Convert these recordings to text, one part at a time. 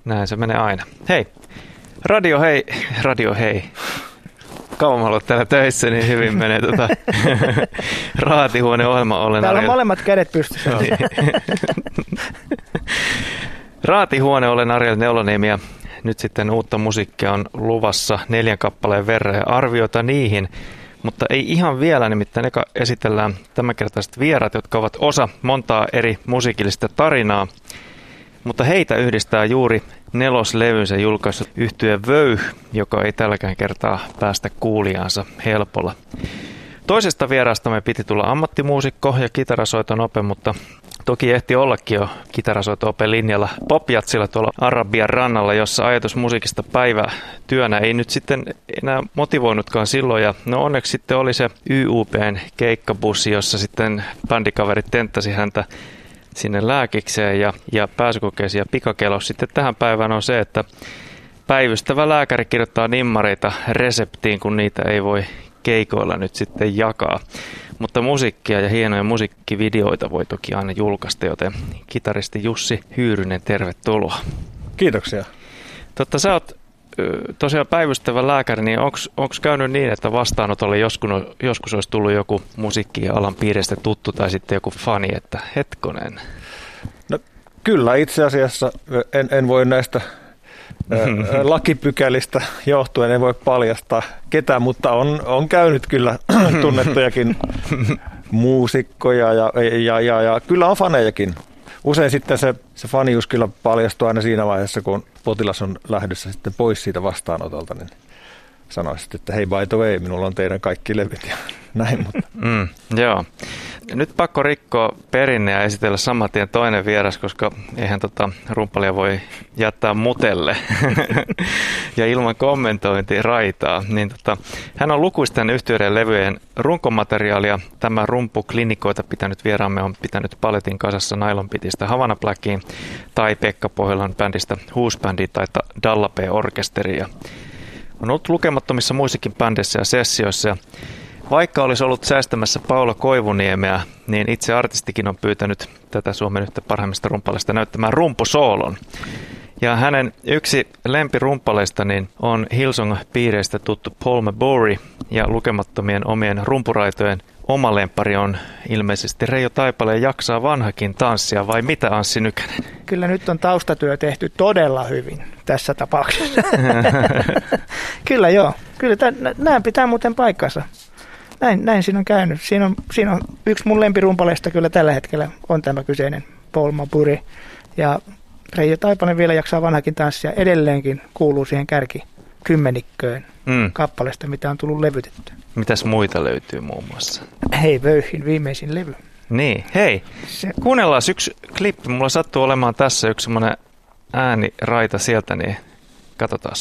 Näin se menee aina. Hei, radio hei. Kauan mä ollut täällä töissä, niin hyvin menee Raatihuone-ohjelma olen. Täällä on molemmat kädet pystyssä. Raatihuone olen Ariel Neuloniemi ja nyt sitten uutta musiikkia on luvassa 4 kappaleen verran ja arviota niihin. Mutta ei ihan vielä, nimittäin eka esitellään tämänkertaiset vieraat, jotka ovat osa montaa eri musiikillista tarinaa. Mutta heitä yhdistää juuri 4-levynsä julkaissut yhtye Vöyh, joka ei tälläkään kertaa päästä kuulijaansa helpolla. Toisesta vieraasta me piti tulla ammattimuusikko ja kitarasoiton ope, mutta toki ehti ollakin jo kitarasoiton open linjalla popjatsilla tuolla Arabian rannalla, jossa ajatus musiikista päivätyönä ei nyt sitten enää motivoinutkaan silloin. Ja no onneksi sitten oli se YUPn keikkabussi, jossa sitten bändikaverit tenttasi häntä sinne lääkikseen ja pääsykokeisiin ja pikakelos. Sitten tähän päivään on se, että päivystävä lääkäri kirjoittaa nimmareita reseptiin, kun niitä ei voi keikoilla nyt sitten jakaa. Mutta musiikkia ja hienoja musiikkivideoita voi toki aina julkaista, joten kitaristi Jussi Hyyrynen, tervetuloa. Kiitoksia. Sä oot tosiaan päivystävä lääkäri, niin onko käynyt niin, että vastaanotolle joskus olisi tullut joku musiikkialan piiristä tuttu tai sitten joku fani, että hetkonen? No, kyllä itse asiassa en voi näistä lakipykälistä johtuen, en voi paljastaa ketään, mutta on käynyt kyllä tunnettujakin muusikkoja ja kyllä on fanejakin. Usein sitten se fanius kyllä paljastuu aina siinä vaiheessa, kun potilas on lähdössä sitten pois siitä vastaanotolta, niin sanoisit, että hei, by the way, minulla on teidän kaikki levyt ja näin. Mutta. Joo. Nyt pakko rikkoa perinne ja esitellä saman tien toinen vieras, koska eihän rumpalia voi jättää mutelle ja ilman kommentointiraitaa. Niin hän on lukuisten yhtyeiden levyjen runkomateriaalia. Tämä rumpuklinikoita pitänyt vieraamme on pitänyt paletin kasassa Nylon Pitistä Havana Blackiin tai Pekka Pohjolan bändistä Huusbändiin tai Dallapé-orkesteriin. On ollut lukemattomissa muissakin bändeissä ja sessioissa. Ja vaikka olisi ollut säästämässä Paula Koivuniemeä, niin itse artistikin on pyytänyt tätä Suomen yhtä parhaimmista rumpaleista näyttämään rumpusoolon. Ja hänen yksi lempirumpaleista niin on Hillsong-piireistä tuttu Paul Mabori ja lukemattomien omien rumpuraitojen oma lempari on ilmeisesti Reijo Taipaleen Jaksaa vanhakin tanssia, vai mitä Anssi Nykänen? Kyllä nyt on taustatyö tehty todella hyvin tässä tapauksessa. Kyllä joo, kyllä nämä pitää muuten paikkansa. Näin siinä on käynyt. Siinä on yksi mun lempirumpaleista kyllä tällä hetkellä on tämä kyseinen Paul Mabori. Ja Reijo Taipaleen vielä Jaksaa vanhakin tanssia edelleenkin kuuluu siihen kärkikymmenikköön kappaleesta, mitä on tullut levytetty. Mitäs muita löytyy muun muassa? Hei, Vöyhin viimeisin levy. Niin, hei. Kuunnellaan yksi klippi. Mulla sattuu olemaan tässä yksi semmoinen ääniraita sieltä, niin katsotaan.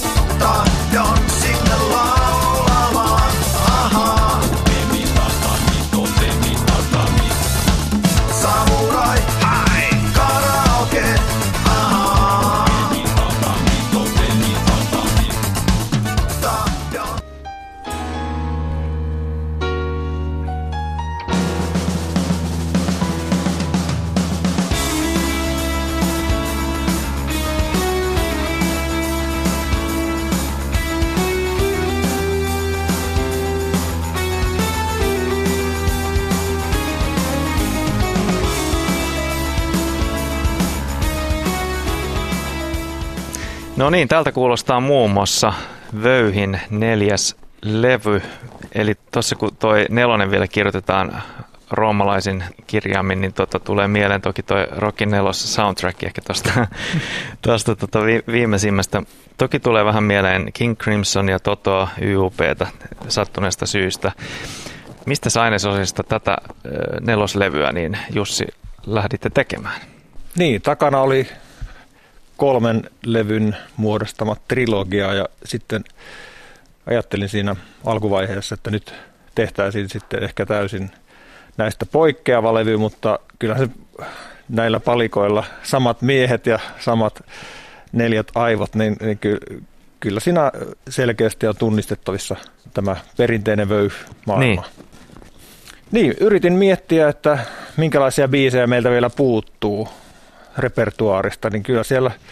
No niin, tältä kuulostaa muun muassa Vöyhin 4. levy. Eli tuossa kun toi 4 vielä kirjoitetaan roomalaisin kirjaimin, niin tulee mieleen toki toi Rockin 4 soundtrack ehkä tuosta viimeisimmästä. Toki tulee vähän mieleen King Crimson ja Toto YUP:tä sattuneesta syystä. Mistä ainesosista tätä 4. levyä niin Jussi lähditte tekemään? Niin, takana oli 3 levyn muodostama trilogia ja sitten ajattelin siinä alkuvaiheessa, että nyt tehtäisiin sitten ehkä täysin näistä poikkeava levy, mutta kyllä se näillä palikoilla samat miehet ja samat 4 aivot, niin kyllä siinä selkeästi on tunnistettavissa tämä perinteinen Vöyh-maailma. Niin, yritin miettiä, että minkälaisia biisejä meiltä vielä puuttuu repertuaarista, niin kyllä siellä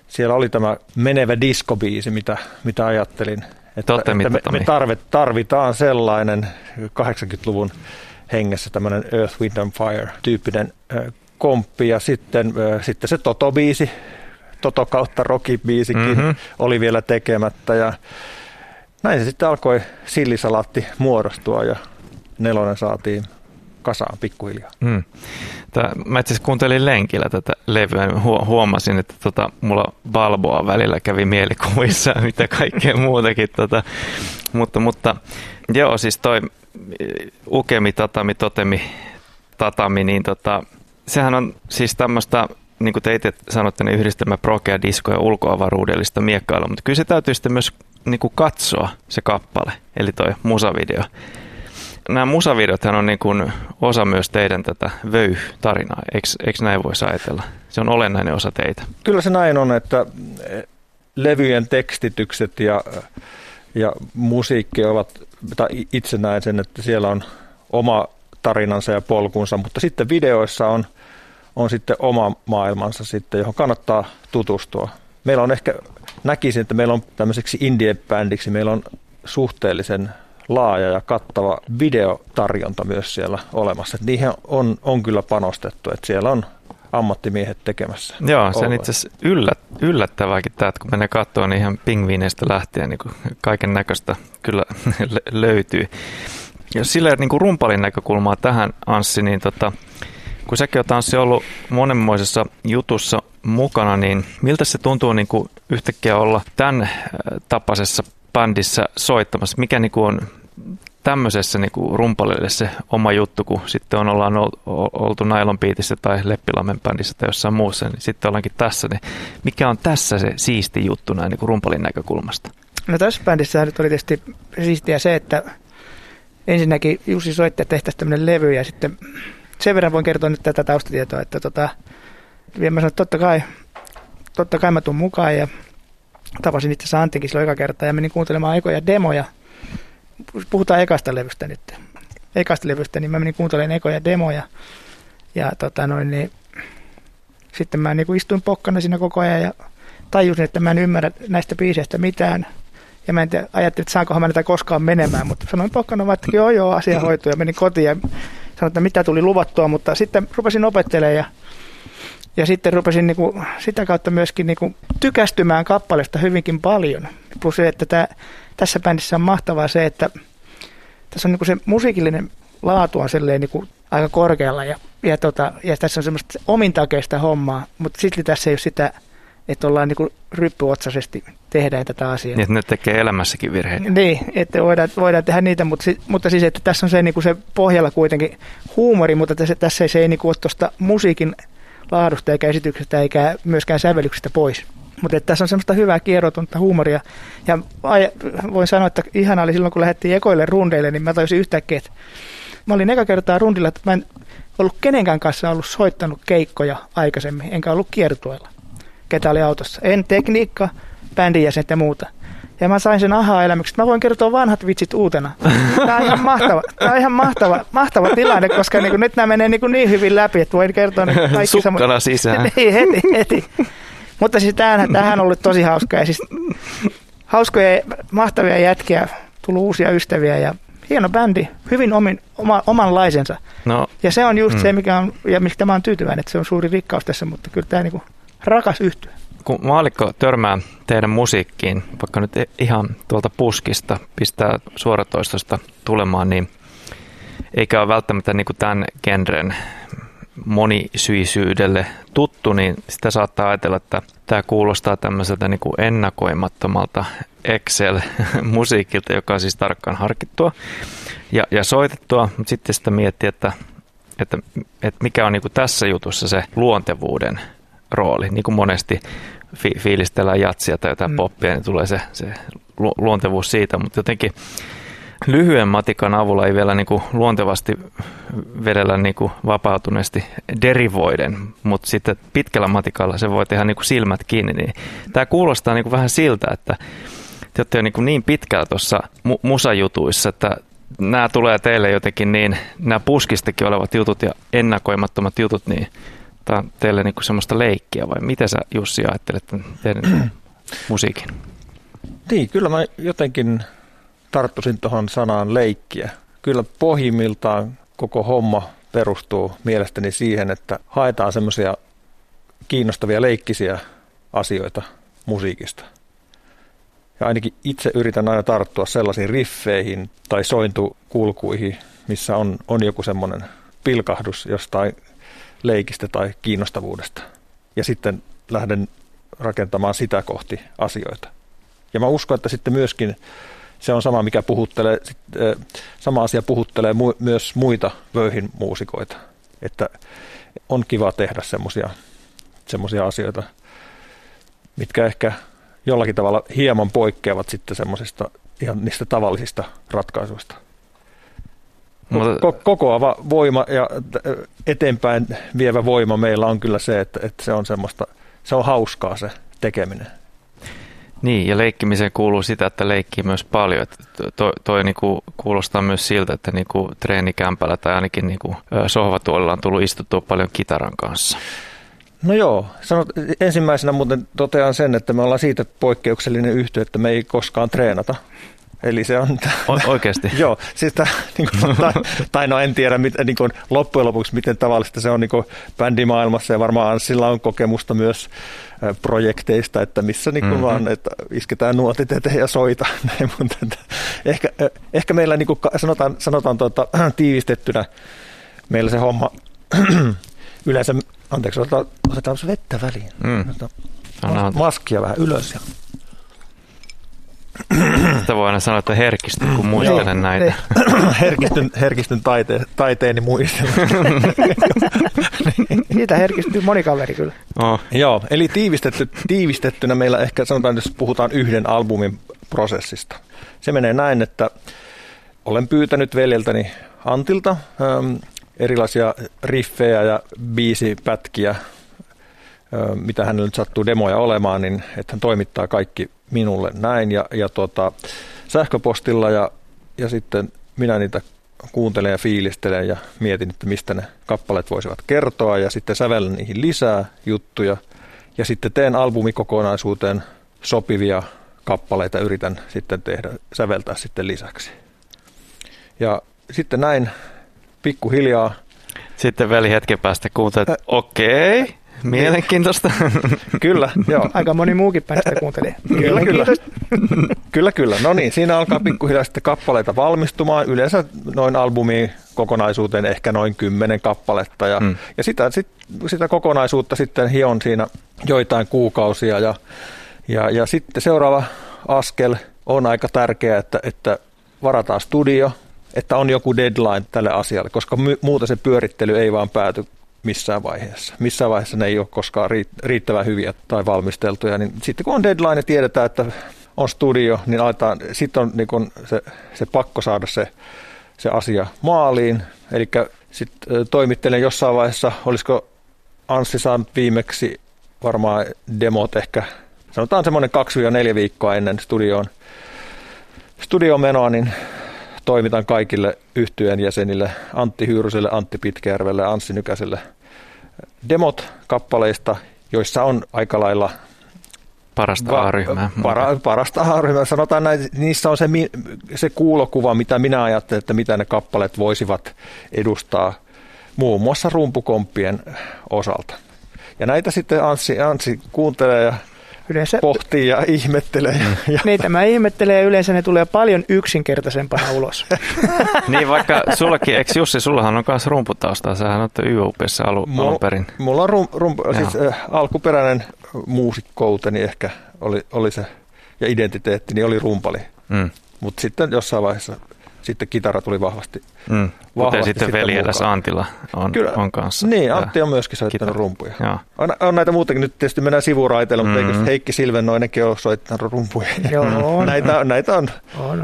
siellä oli tämä menevä diskobiisi, mitä ajattelin, että me tarvitaan sellainen 80-luvun hengessä tämmöinen Earth, Wind and Fire-tyyppinen komppi, ja sitten se Toto-biisi, Toto kautta Rocky-biisikin oli vielä tekemättä, ja näin se sitten alkoi sillisalaatti muodostua, ja Nelonen saatiin kasaan pikkuhiljaa. Mä itse asiassa kuuntelin lenkillä tätä levyä, huomasin, että mulla Balboa välillä kävi mielikuvissa ja mitä kaikkea muutakin. Mutta joo, siis toi Ukemi, Tatami, Totemi, Tatami, niin sehän on siis tämmöistä, niin kuin te itse sanotte, niin yhdistelmä progea, disco ja ulkoavaruudellista miekkailua, mutta kyllä se täytyy sitten myös niin kuin katsoa se kappale, eli toi musavideo. Nämä musavideothan on niin kuin osa myös teidän tätä Vöyh-tarinaa, eikö näin voisi ajatella? Se on olennainen osa teitä. Kyllä se näin on, että levyjen tekstitykset ja musiikki ovat, tai itse näen sen, että siellä on oma tarinansa ja polkunsa, mutta sitten videoissa on sitten oma maailmansa sitten, johon kannattaa tutustua. Meillä on näkisin, että meillä on tämmöiseksi indie-bändiksi, meillä on suhteellisen laaja ja kattava videotarjonta myös siellä olemassa. Että niihin on kyllä panostettu, että siellä on ammattimiehet tekemässä. Joo, se on itse asiassa yllättävääkin tämä, että kun menee katsomaan, niin ihan pingviineistä lähtien niin kaiken näköistä kyllä löytyy. Jos sillä niin kuin rumpalin näkökulmaa tähän, Anssi, niin kun säkin oot, Anssi, ollut monenmoisessa jutussa mukana, niin miltä se tuntuu niin kuin yhtäkkiä olla tämän tapaisessa bändissä soittamassa? Mikä niin kuin on tämmöisessä niin kuin rumpalille se oma juttu, kun sitten ollaan oltu Nylon Beatissä tai Leppilammen bändissä tai jossain muussa, niin sitten ollaankin tässä. Niin mikä on tässä se siisti juttu näin niin kuin rumpalin näkökulmasta? No tässä bändissä nyt oli tietysti siistiä se, että ensinnäkin Jussi soitti, että tehtäisiin tämmöinen levy, ja sitten sen verran voin kertoa nyt tätä taustatietoa, että mä sanoin, että totta kai mä tuun mukaan, ja tapasin itse asiassa Antinkin silloin eka kertaa ja menin kuuntelemaan ekoja demoja. Puhutaan ekasta levystä nyt. Ekasta levystä, niin mä menin kuuntelemaan ekoja demoja. Ja niin, sitten mä niin kuin istuin pokkana siinä koko ajan ja tajusin, että mä en ymmärrä näistä biiseistä mitään. Ja mä ajattelin, että saankohan mä näitä koskaan menemään, mutta sanoin pokkana vaan, että joo, asia hoituu, ja menin kotiin ja sanoin, että mitä tuli luvattua, mutta sitten rupesin opettelemaan ja sitten rupesin niinku sitä kautta myöskin niinku tykästymään kappaleesta hyvinkin paljon. Plus se, että tässä bändissä on mahtavaa se, että tässä on niinku se musiikillinen laatu on niinku aika korkealla ja tässä on semmoista omintakeista hommaa, mutta sitten tässä ei ole sitä, että ollaan niinku ryppyotsaisesti tehdään tätä asiaa. Niin, että ne tekee elämässäkin virheitä. Niin, että voidaan tehdä niitä, mutta siis, että tässä on se, niinku se pohjalla kuitenkin huumori, mutta tässä se ei niinku ole tuosta musiikin laadusta eikä esityksestä eikä myöskään sävellyksestä pois. Mutta tässä on semmoista hyvää kierrotonta huumoria. Ja voin sanoa, että ihana oli silloin, kun lähdettiin ekoille rundeille, niin mä tajusin yhtäkkiä, että mä olin eka kertaa rundilla, että mä en ollut kenenkään kanssa ollut soittanut keikkoja aikaisemmin, enkä ollut kiertueella, ketä oli autossa. En tekniikka, bändin jäsenet ja muuta. Ja mä sain sen aha-elämyksen, että mä voin kertoa vanhat vitsit uutena. Tämä on ihan mahtava tilanne, koska nyt nämä menee niin hyvin läpi, että voin kertoa kaikki sukkana sisään. Niin, heti. Mutta siis tämähän on ollut tosi hauskaa. Ja siis hauskoja, mahtavia jätkiä, tullut uusia ystäviä ja hieno bändi, hyvin omanlaisensa. No. Ja se on just se, mikä on, ja mistä mä oon tyytyväinen, että se on suuri rikkaus tässä, mutta kyllä tämä rakas yhtye. Kun maallikko törmää teidän musiikkiin, vaikka nyt ihan tuolta puskista pistää suoratoistosta tulemaan, niin eikä ole välttämättä niin kuin tämän genren monisyisyydelle tuttu, niin sitä saattaa ajatella, että tämä kuulostaa tämmöiseltä niin kuin ennakoimattomalta Excel-musiikilta, joka on siis tarkkaan harkittua ja soitettua, mutta sitten sitä miettii, että mikä on niin kuin tässä jutussa se luontevuuden rooli, niin kuin monesti fiilistellään jatsia tai jotain poppia, niin tulee se luontevuus siitä, mutta jotenkin lyhyen matikan avulla ei vielä niin kuin luontevasti vedellä niin kuin vapautuneesti derivoiden, mutta sitten pitkällä matikalla se voi tehdä niin kuin silmät kiinni. Niin tämä kuulostaa niin kuin vähän siltä, että te olette jo niin pitkällä tuossa musajutuissa, että nämä tulee teille jotenkin niin, nämä puskistakin olevat jutut ja ennakoimattomat jutut, niin Tämä on teille niin kuin semmoista leikkiä vai miten sä, Jussi, ajattelet teidän musiikin? Niin, kyllä mä jotenkin tarttuisin tuohon sanaan leikkiä. Kyllä pohjimmiltaan koko homma perustuu mielestäni siihen, että haetaan semmoisia kiinnostavia leikkisiä asioita musiikista. Ja ainakin itse yritän aina tarttua sellaisiin riffeihin tai sointukulkuihin, missä on joku semmoinen pilkahdus jostain leikistä tai kiinnostavuudesta. Ja sitten lähden rakentamaan sitä kohti asioita. Ja mä uskon, että sitten myöskin se on sama, mikä puhuttelee, sama asia puhuttelee myös muita Wöhin muusikoita. Että on kiva tehdä semmoisia asioita, mitkä ehkä jollakin tavalla hieman poikkeavat sitten semmoisista ihan niistä tavallisista ratkaisuista. Kokoava voima ja eteenpäin vievä voima meillä on kyllä se, että se on hauskaa se tekeminen. Niin, ja leikkimiseen kuuluu sitä, että leikkii myös paljon. Että toi niinku kuulostaa myös siltä, että niinku treenikämpällä tai ainakin niinku sohvatuolilla on tullut istuttua paljon kitaran kanssa. No joo, ensimmäisenä muuten totean sen, että me ollaan siitä poikkeuksellinen yhtye, että me ei koskaan treenata. Eli se on... Oikeasti? Joo, siis tai no en tiedä niin kuin loppujen lopuksi, miten tavallista se on niin kuin bändimaailmassa, ja varmaan Anssilla on kokemusta myös projekteista, että missä niin kuin vaan, että isketään nuotit eteen ja soita. Näin, mutta ehkä meillä niin kuin sanotaan tiivistettynä, meillä se homma yleensä, anteeksi, otetaan se vettä väliin. Maskia vähän ylös ja... Sitä voi aina sanoa, että herkistyn, kun muistelen näitä. Herkistyn taiteeni muistelen. Niitä herkistyy moni kaveri kyllä. Oh. Joo, eli tiivistettynä meillä ehkä sanotaan, jos puhutaan yhden albumin prosessista. Se menee näin, että olen pyytänyt veljeltäni Antilta erilaisia riffejä ja biisipätkiä, mitä hänellä nyt sattuu demoja olemaan, niin että hän toimittaa kaikki minulle näin ja sähköpostilla ja sitten minä niitä kuuntelen ja fiilistelen ja mietin, että mistä ne kappaleet voisivat kertoa ja sitten sävellän niihin lisää juttuja ja sitten teen albumikokonaisuuteen sopivia kappaleita, yritän sitten säveltää sitten lisäksi. Ja sitten näin pikkuhiljaa. Sitten veli hetken päästä kuuntelet, okei. Mielenkiintoista. Kyllä, joo. Aika moni muukin päästä kuuntelee. Kyllä. No niin, siinä alkaa pikkuhiljaa sitten kappaleita valmistumaan. Yleensä noin albumiin kokonaisuuteen ehkä noin 10 kappaletta. Ja sitä kokonaisuutta sitten hion siinä joitain kuukausia. Ja sitten seuraava askel on aika tärkeä, että varataan studio, että on joku deadline tälle asialle, koska muuten se pyörittely ei vaan pääty missään vaiheessa. Missään vaiheessa ne ei ole koskaan riittävän hyviä tai valmisteltuja. Niin sitten kun on deadline ja tiedetään, että on studio, niin sitten on niin se pakko saada se asia maaliin. Eli sitten toimittelen jossain vaiheessa, olisiko Anssi saanut viimeksi varmaan demot ehkä, sanotaan semmoinen 2-4 viikkoa ennen studioon menoa, niin toimitan kaikille yhtyeen jäsenille, Antti Hyyryselle, Antti Pitkäjärvelle ja Anssi Nykäselle demot kappaleista, joissa on aika lailla parasta A-ryhmää. Parasta A-ryhmää. Sanotaan näin, niissä on se kuulokuva, mitä minä ajattelen, että mitä ne kappaleet voisivat edustaa muun muassa rumpukomppien osalta. Ja näitä sitten Anssi kuuntelee ja yleensä pohtii ja ihmettelee. Niitä mä ihmettelen ja yleensä ne tulee paljon yksinkertaisempana ulos. Niin vaikka sullakin, eikö Jussi, sullahan on myös rumputaustaa, sähän olette YUP:ssä alun perin. Mulla on siis alkuperäinen muusikkouteni ehkä oli se, ja identiteettini oli rumpali. Mutta sitten jossain vaiheessa sitten kitara tuli vahvasti. Kuten sitten veljelläs Antilla on kanssa. Niin, Antti on myöskin soittanut rumpuja. On näitä muutenkin, nyt tietysti mennään sivuraiteilla, mutta eikö Heikki Silvennoinenkin ole soittanut rumpuja? Joo, näitä on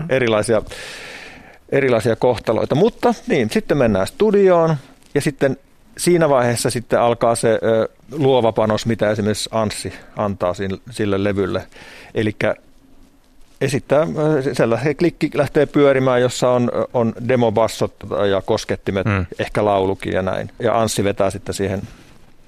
erilaisia kohtaloita. Mutta niin, sitten mennään studioon ja sitten siinä vaiheessa sitten alkaa se luova panos, mitä esimerkiksi Anssi antaa sille levylle. Elikkä esittää, sellainen klikki lähtee pyörimään, jossa on demobassot ja koskettimet, ehkä laulukin ja näin. Ja Anssi vetää sitten siihen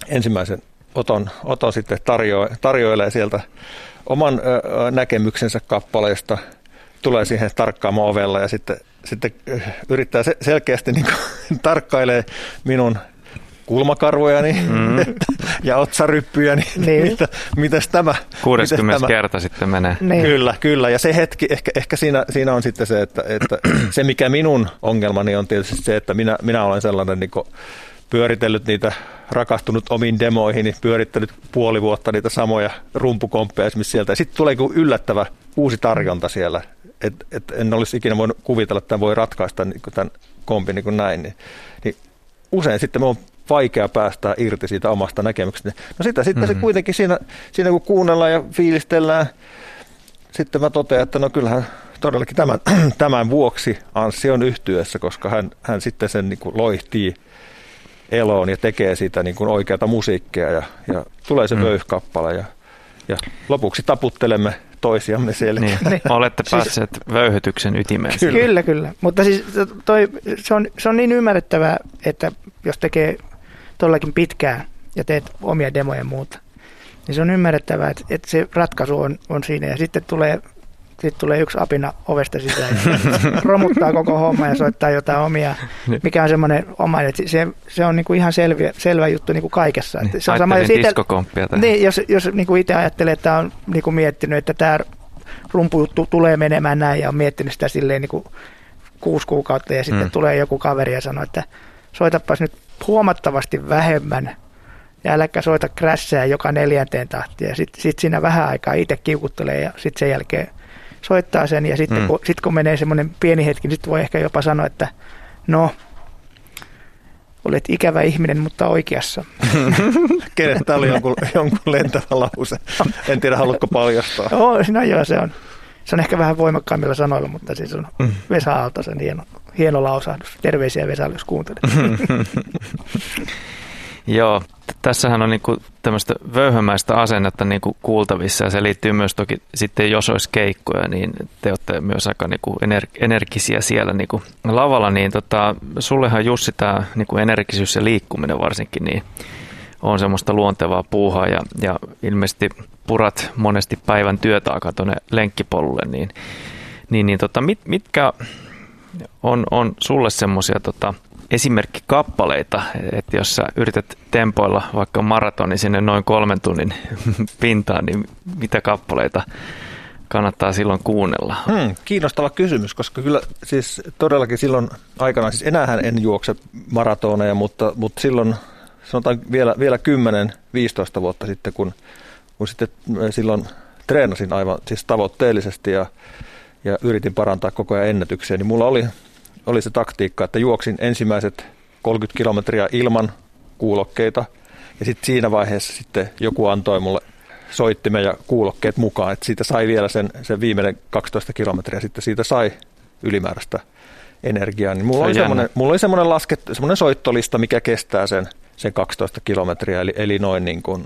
ensimmäisen oton sitten tarjoilee sieltä oman näkemyksensä kappaleesta, tulee siihen tarkkaamaan ovella ja sitten yrittää selkeästi niin kuin tarkkailee minun kulmakarvojani ja otsaryppyjäni, niin. Mitäs tämä? 60 kerta sitten menee. Niin. Kyllä. Ja se hetki, ehkä siinä on sitten se, että se mikä minun ongelmani on tietysti se, että minä olen sellainen niin kuin pyöritellyt niitä, rakastunut omiin demoihin, niin pyörittänyt puoli vuotta niitä samoja rumpukomppeja esimerkiksi sieltä. Ja sitten tulee yllättävä uusi tarjonta siellä. Et en olisi ikinä voinut kuvitella, että tämän voi ratkaista niin tämän kompin niin kuin näin. Niin usein sitten on vaikea päästää irti siitä omasta näkemyksestä. No sitten se kuitenkin siinä kun kuunnellaan ja fiilistellään, sitten mä totean, että no kyllähän todellakin tämän vuoksi Anssi on yhtyeessä, koska hän sitten sen niin kuin loihtii eloon ja tekee siitä niin kuin oikeata musiikkia ja tulee se Vöyh-kappale ja lopuksi taputtelemme toisiamme selkeä. Niin. Olette päässeet vöyhytyksen ytimeen. Kyllä. Mutta siis se on niin ymmärrettävää, että jos tekee todellakin pitkään ja teet omia demoja ja muuta, niin se on ymmärrettävää, että se ratkaisu on siinä ja sitten tulee yksi apina ovesta sisään ja romuttaa koko homma ja soittaa jotain omia, mikä on semmoinen oma, että se on niinku ihan selvä juttu niinku kaikessa. Niin, se on sama, diskokomppia tähän. Niin, jos niinku itse ajattelee, että on niinku miettinyt, että tämä rumpujuttu tulee menemään näin ja on miettinyt sitä silleen niinku 6 kuukautta ja sitten tulee joku kaveri ja sanoo, että soitapas nyt huomattavasti vähemmän ja äläkä soita crashia joka 4. tahtiin ja sitten siinä vähän aikaa itse kiukuttelee ja sitten sen jälkeen soittaa sen ja sitten kun menee semmoinen pieni hetki, niin sitten voi ehkä jopa sanoa, että no, olet ikävä ihminen, mutta oikeassa. Kenestä oli jonkun lentävä lause? En tiedä, haluatko paljastaa? No joo, se on ehkä vähän voimakkaimmilla sanoilla, mutta siis on Vesa Aaltosen hieno lausahdus. Terveisiä Vesalle, jos kuuntelet. Joo, tässähän on niinku tämmöistä vöyhömäistä asennetta niinku kuultavissa ja se liittyy myös toki sitten, jos olisi keikkoja, niin te olette myös aika niinku energisiä siellä niinku lavalla, niin sullehan Jussi tämä niinku energisyys ja liikkuminen varsinkin niin on semmoista luontevaa puuhaa ja ilmeisesti purat monesti päivän työtaakaan tuonne lenkkipolulle, mitkä on sulle semmoisia esimerkkikappaleita, että jos sä yrität tempoilla vaikka maratonin sinne noin 3 tunnin pintaan, niin mitä kappaleita kannattaa silloin kuunnella? Kiinnostava kysymys, koska kyllä siis todellakin silloin aikana, siis enäähän en juokse maratoneja, mutta silloin sanotaan vielä 10-15 vuotta sitten, kun sitten silloin treenasin aivan siis tavoitteellisesti ja yritin parantaa koko ajan ennätyksiä, niin mulla oli se taktiikka, että juoksin ensimmäiset 30 kilometriä ilman kuulokkeita ja sitten siinä vaiheessa sitten joku antoi mulle soittimen ja kuulokkeet mukaan, että siitä sai vielä sen viimeinen 12 kilometriä, sitten siitä sai ylimääräistä energiaa. Niin mulla oli semmoinen soittolista, mikä kestää sen 12 kilometriä, eli noin niin kuin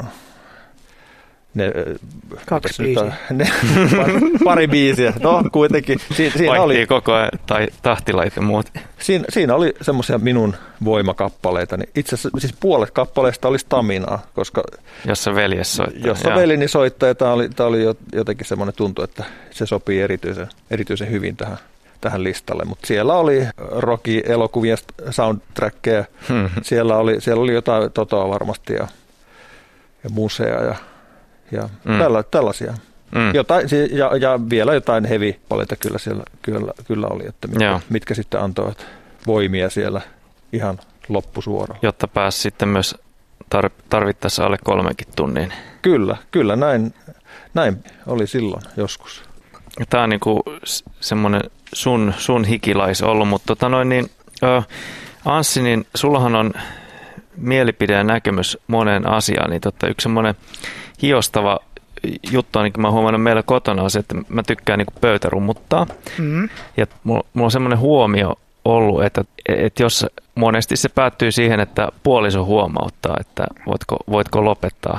2 biisiä. Pari biisiä. No kuitenkin. Siinä oli koko ajan tai tahtilait ja muut. Siinä oli semmoisia minun voimakappaleita. Niin itse asiassa siis puolet kappaleista oli staminaa, koska jossa veljes soittaa. Jossa veljeni soittaa, ja tämä oli jotenkin semmoinen tuntu, että se sopii erityisen hyvin tähän listalle. Mutta siellä oli Rocky-elokuvien soundtrackeja. Siellä oli jotain Totoa varmasti ja musea ja tällaisia. Jotain, ja vielä jotain heavy-paleita kyllä siellä kyllä oli, että mitkä sitten antoivat voimia siellä ihan loppusuoraan. Jotta pääsi sitten myös tarvittaessa alle 3 tunnin. Kyllä näin oli silloin joskus. Tämä on niinku semmoinen sun hikilais ollut, mutta Anssi, niin sullahan on mielipide ja näkemys moneen asiaan, niin yksi semmoinen hiostava juttu, ainakin mä oon huomannut meillä kotona on se, että mä tykkään niinku pöytärummuttaa. Ja mulla on semmoinen huomio ollut, että jos monesti se päättyy siihen, että puoliso huomauttaa, että voitko lopettaa.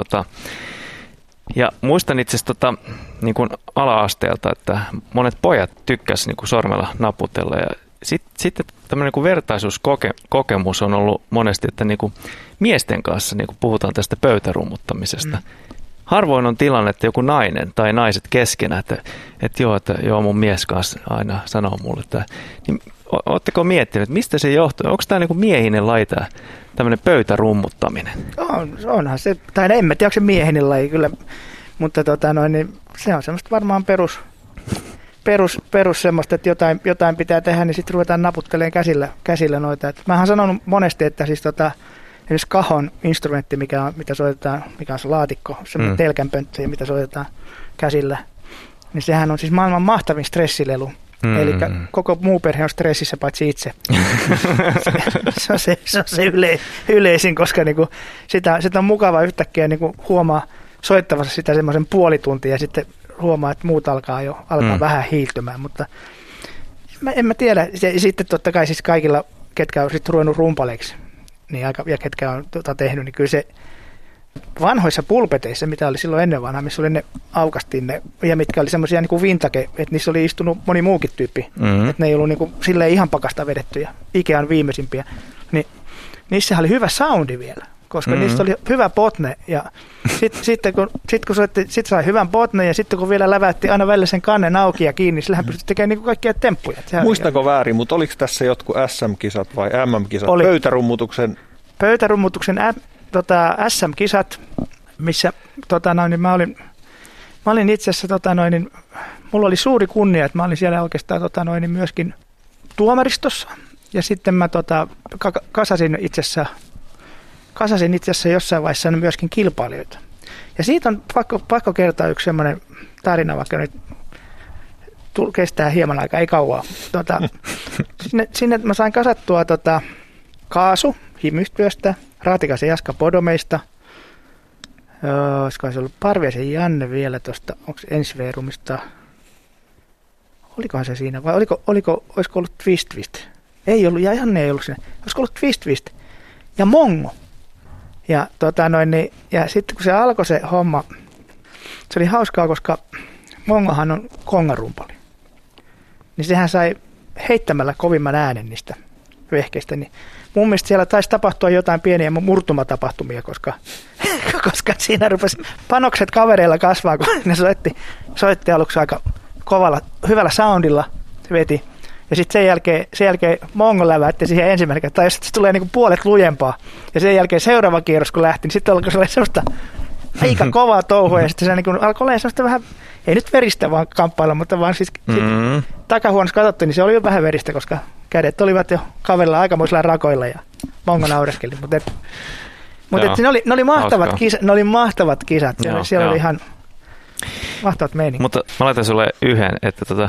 Ja muistan itse asiassa niin kuin ala-asteelta, että monet pojat tykkäsivät niin kuin sormella naputella ja sitten tämmöinen niin vertaisuuskokemus on ollut monesti, että niin kuin miesten kanssa niin kuin puhutaan tästä pöytärummuttamisesta. Harvoin on tilanne, että joku nainen tai naiset keskenään, että joo, mun mies kanssa aina sanoo mulle, että niin, ootteko miettinyt, mistä se johtuu? Onko tämä niin kuin miehinen laita, tämmöinen pöytärummuttaminen? Onhan se, tai en mä tiedä, onko se miehinen laji kyllä, mutta niin se on semmoista varmaan perus semmoista, että jotain pitää tehdä, niin sitten ruvetaan naputtelemaan käsillä noita. Et mähän sanonut monesti, että siis esimerkiksi kahon instrumentti, mitä soitetaan, mikä on se laatikko, semmoinen telkänpönttö, mitä soitetaan käsillä, niin sehän on siis maailman mahtavin stressilelu. Eli koko muu perhe on stressissä paitsi itse. se on se yleisin, koska niinku sitä on mukava yhtäkkiä niinku huomaa soittavassa sitä semmoisen puoli tuntia ja sitten huomaa, että muut alkaa vähän hiiltymään, mutta en mä tiedä. Sitten totta kai siis kaikilla, ketkä on sitten ruvennut rumpaleiksi niin ja ketkä on tehnyt, niin kyllä se vanhoissa pulpeteissa, mitä oli silloin ennen vanhaa, missä oli ne aukastiin ne, ja mitkä oli semmoisia niin kuin vintage, että niissä oli istunut moni muukin tyyppi, että ne ei ollut niin kuin silleen ihan pakasta vedettyjä, Ikean viimeisimpiä, niin niissä oli hyvä soundi vielä, koska niistä oli hyvä botne, ja sitten kun sai hyvän botne, ja sitten kun vielä läväytti aina välillä sen kannen auki ja kiinni, sillähän pystyi tekemään niin kuin kaikkia temppuja. Muistanko väärin, mutta oliko tässä jotkut SM-kisat vai MM-kisat? Oli. Pöytärummutuksen SM-kisat, missä niin mä olin itse asiassa, mulla oli suuri kunnia, että mä olin siellä oikeastaan niin myöskin tuomaristossa, ja sitten mä kasasin itse asiassa jossain vaiheessa myöskin kilpailijoita. Ja siitä on pakko kertoa yksi semmoinen tarina, vaikka nyt kestää hieman aikaa, ei kauaa. Sinne mä sain kasattua Kaasu Himystyöstä, Raatikaisen Jaska Podomeista, olisiko se ollut Parviaisen Janne vielä tuosta, onko Ensiveerumista, olikohan se siinä, vai olisiko ollut Twist? Ei ollut, ja Janne ei ollut siinä, olisiko ollut Twist ja Mongo. Ja, ja sitten kun se alkoi se homma, se oli hauskaa, koska Mongohan on kongarumpali. Niin sehän sai heittämällä kovimman äänen niistä vehkeistä, niin mun mielestä siellä taisi tapahtua jotain pieniä murtumatapahtumia, koska siinä rupesi panokset kavereilla kasvaa, kun ne soitti aluksi aika kovalla, hyvällä soundilla, veti. Ja sitten sen jälkeen Mongo läväytti siihen ensimmäinen kertaa, tai sitten se tulee niinku puolet lujempaa. Ja sen jälkeen seuraava kierros, kun lähti, niin sitten alkoi sellaista aika kovaa touhua, ja sitten se niinku alkoi olla sellaista vähän, ei nyt veristä vaan kamppailla, mutta vaan siis takahuoneessa katsottiin, niin se oli jo vähän veristä, koska kädet olivat jo kaverilla aikamoisilla rakoilla ja Mongo naureskeli. Mutta ne oli mahtavat kisat. Siellä oli ihan mahtavat meininki. Mutta mä laitan sulle yhden, että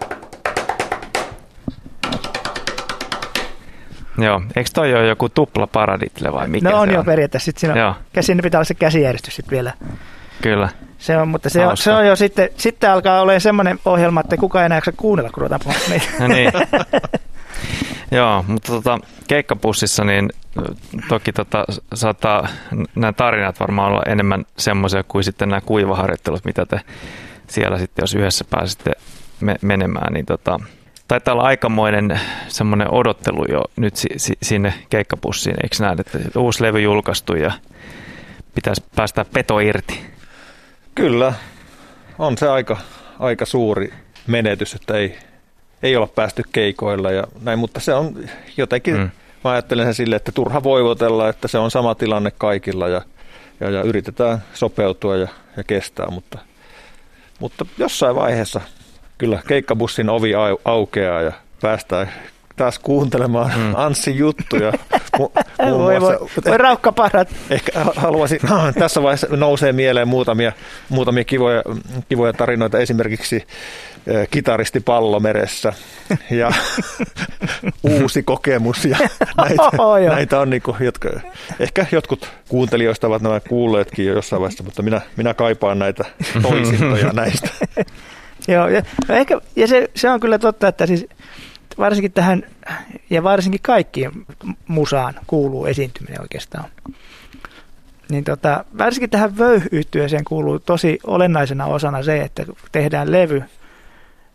Joo, eikö toi ole joku tupla paraditle vai mikä no on se jo periaatteessa. Siinä pitää olla se käsijärjestys sitten vielä. Kyllä. Se on, mutta se on jo sitten alkaa olemaan semmoinen ohjelma, että kukaan ei enää jaksa kuunnella, kun ruvetaan puhumaan. No niin. Joo, mutta keikkapussissa niin toki saattaa nämä tarinat varmaan olla enemmän semmoisia kuin sitten nämä kuivaharjoittelut, mitä te siellä sitten, jos yhdessä pääsitte menemään, niin taitaa olla aikamoinen semmoinen odottelu jo nyt sinne keikkapussiin, eikö näin, että uusi levy julkaistu ja pitäisi päästä peto irti? Kyllä, on se aika suuri menetys, että ei olla päästy keikoilla ja näin, mutta se on jotenkin, mä ajattelen sen silleen, että turha voivotella, että se on sama tilanne kaikilla ja yritetään sopeutua ja kestää, mutta jossain vaiheessa kyllä keikkabussin ovi aukeaa ja päästään taas kuuntelemaan Anssin juttuja. Voi raukkaparat. Ehkä haluaisin, tässä vaiheessa nousee mieleen muutamia kivoja tarinoita, esimerkiksi kitaristi Pallomeressä ja uusi kokemus. Ja näitä on, jotka ehkä jotkut kuuntelijoista ovat nämä kuulleetkin jo jossain vaiheessa, mutta minä kaipaan näitä toisintoja näistä. Joo, ja se on kyllä totta, että siis varsinkin tähän, ja varsinkin kaikkien musaan kuuluu esiintyminen oikeastaan. Niin varsinkin tähän Vöyh-yhtyeeseen kuuluu tosi olennaisena osana se, että kun tehdään levy,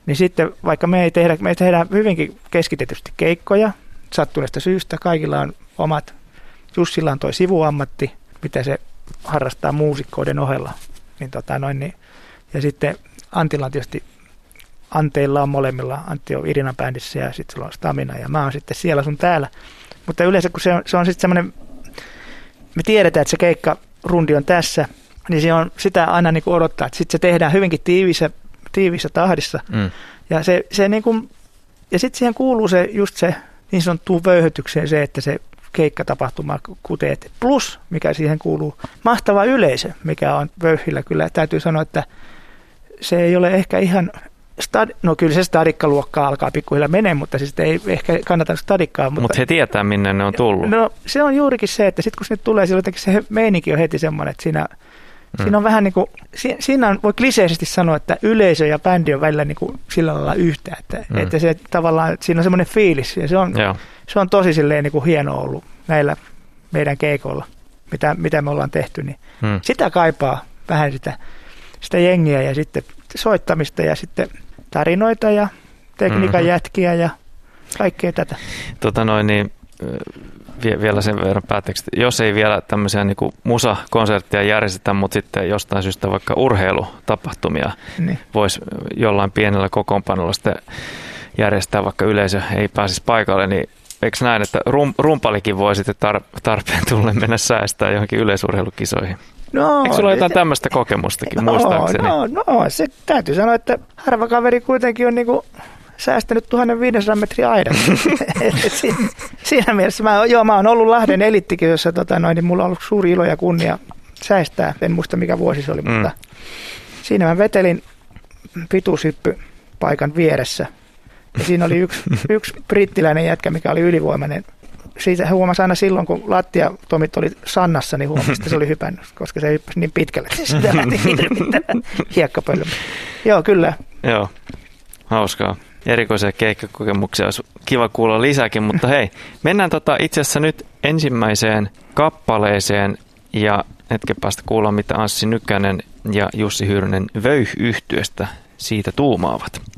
niin sitten vaikka me tehdään hyvinkin keskitetysti keikkoja, sattuneesta syystä, kaikilla on omat, Jussilla on toi sivuammatti, mitä se harrastaa muusikkoiden ohella, niin, ja sitten Antilla on tietysti, Anteilla on molemmilla, Antti on Irinan bändissä ja sitten sulla on Stamina ja mä oon sitten siellä sun täällä, mutta yleensä kun se on sitten semmoinen, me tiedetään, että se keikkarundi on tässä, niin se on sitä aina niin kuin odottaa, että sitten se tehdään hyvinkin tiiviissä tahdissa. Ja se niin kuin, ja sitten siihen kuuluu just se niin sanottuun vöyhytykseen se, että se keikkatapahtuma kuteet. Plus, mikä siihen kuuluu, mahtava yleisö, mikä on vöyhillä. Kyllä täytyy sanoa, että se ei ole ehkä ihan, no kyllä se stadikkaluokkaa alkaa pikkuhiljaa menee, mutta siis ei ehkä kannata stadikkaa. Mutta he tietää, minne ne on tullut. No se on juurikin se, että sitten kun sinne tulee, silloin jotenkin se meininki on heti semmoinen, että siinä on vähän niin kuin, siinä voi kliseisesti sanoa, että yleisö ja bändi on välillä niin kuin sillä lailla yhtä, että se tavallaan, siinä on semmoinen fiilis ja se on tosi silleen niin kuin hieno ollut näillä meidän keikoilla, mitä me ollaan tehty, niin sitä kaipaa vähän sitä jengiä ja sitten soittamista ja sitten tarinoita ja tekniikan jätkiä ja kaikkea tätä. Vielä sen verran päätteeksi, jos ei vielä tämmöisiä niin kuin musakonsertteja järjestetä, mutta sitten jostain syystä vaikka urheilutapahtumia voisi jollain pienellä kokoonpanolla sitten järjestää, vaikka yleisö ei pääsisi paikalle, niin eikö näin, että rumpalikin voi sitten tarpeen tullen mennä säästää johonkin yleisurheilukisoihin? No, eikö sulla jotain tämmöistä kokemustakin, muistaakseni? No, se täytyy sanoa, että harva kaveri kuitenkin on niinku säästänyt 1500 metriä aidan. Siinä mielessä mä oon ollut Lahden eliittikisossa, niin mulla on ollut suuri ilo ja kunnia säästää. En muista mikä vuosi se oli, mutta siinä mä vetelin pituushyppypaikan vieressä. Ja siinä oli yksi brittiläinen jätkä, mikä oli ylivoimainen. Siitä huomasi aina silloin, kun lattiatomit oli sannassa, niin huomasi, että se oli hypännyt, koska se hyppäsi niin pitkälle, että sitä lähti hirvittämään hiekkapöllö. Joo, kyllä. Joo, hauskaa. Erikoisia keikkakokemuksia olisi kiva kuulla lisääkin, mutta hei, mennään itse asiassa nyt ensimmäiseen kappaleeseen ja hetken päästä kuullaan, mitä Anssi Nykänen ja Jussi Hyrynenen Vöyh-yhtyeestä siitä tuumaavat.